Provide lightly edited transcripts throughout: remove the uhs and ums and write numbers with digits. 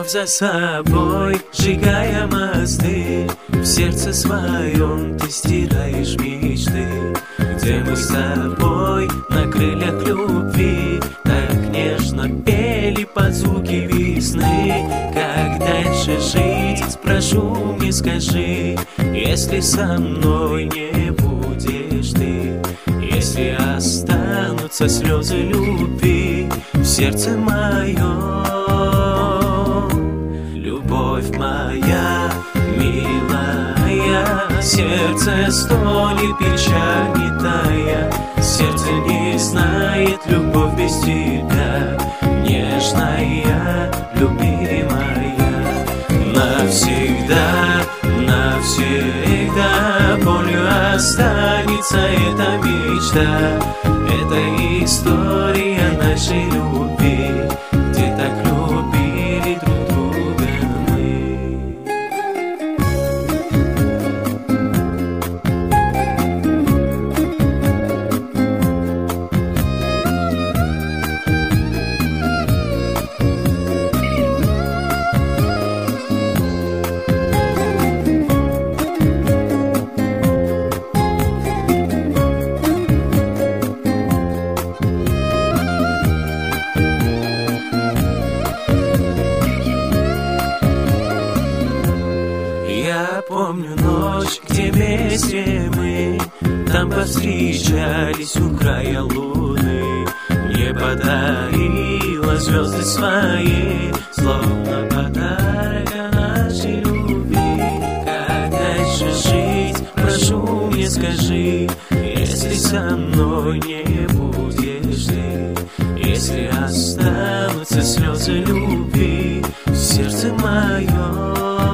любовь за собой, сжигая мосты. В сердце своем ты стираешь мечты. Где мы с тобой на крыльях любви так нежно пели под звуки весны. Как дальше жить, спрошу, мне скажи, если со мной не будешь ты, если останутся слезы любви в сердце моем. Любовь моя, милая, сердце стонет, печаль не тая. Сердце не знает любовь без тебя, нежная, любимая. Навсегда, навсегда болью останется эта мечта. Это история нашей любви, где так любили друг друга мы. Я помню ночь, где вместе мы там повстречались у края луны. Мне подарила звезды свои, словно подарок нашей любви. Как дальше жить, прошу, мне скажи, если со мной не будешь ты, если останутся слезы любви в сердце моем.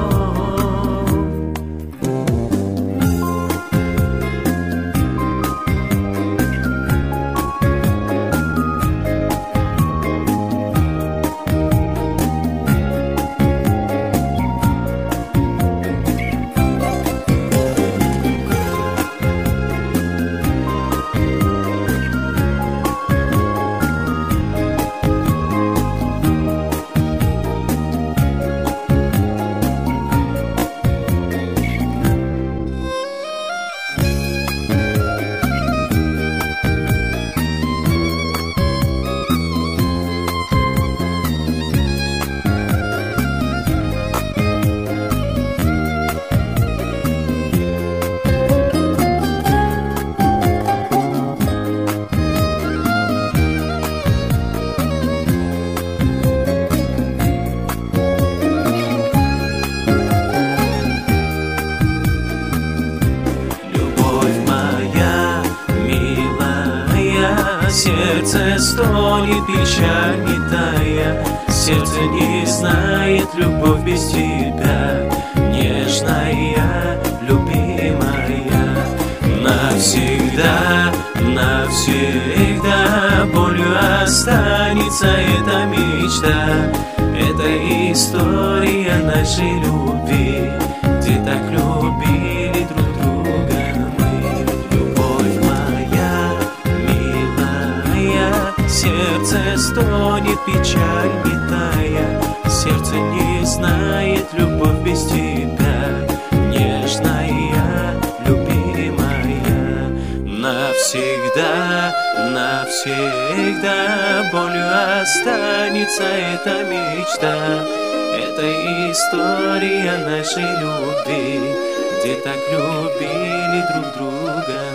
Сердце стонет, печаль не тая. Сердце не знает любовь без тебя, нежная, любимая. Навсегда, навсегда болью останется эта мечта. Это история нашей любви, где так любили друг друга мы. Любовь моя, милая, сердце стонет, печаль не тая. Сердце не знает любовь без тебя, нежная, любимая. Навсегда, навсегда болью останется эта мечта. Это история нашей любви, где так любили друг друга.